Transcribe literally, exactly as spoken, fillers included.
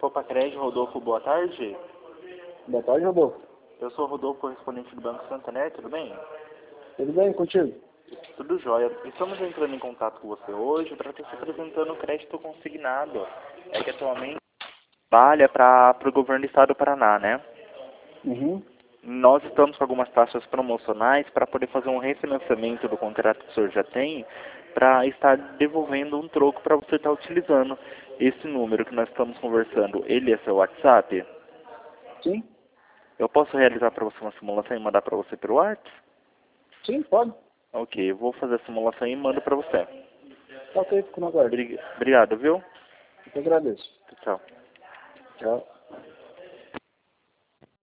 Copa Crédito, Rodolfo, boa tarde. Boa tarde, Rodolfo. Eu sou o Rodolfo, correspondente do Banco Santander, tudo bem? Tudo bem contigo? Tudo jóia. Estamos entrando em contato com você hoje para estar se apresentando o crédito consignado. É que atualmente trabalha para o governo do estado do Paraná, né? Uhum. Nós estamos com algumas taxas promocionais para poder fazer um refinanciamento do contrato que o senhor já tem, para estar devolvendo um troco para você estar utilizando. Esse número que nós estamos conversando, ele é seu WhatsApp? Sim? Eu posso realizar para você uma simulação e mandar para você pelo WhatsApp? Sim, pode. Ok, eu vou fazer a simulação e mando para você. Ok, fico na guarda. Obrig- Obrigado, viu? Eu que agradeço. Tchau. Tchau.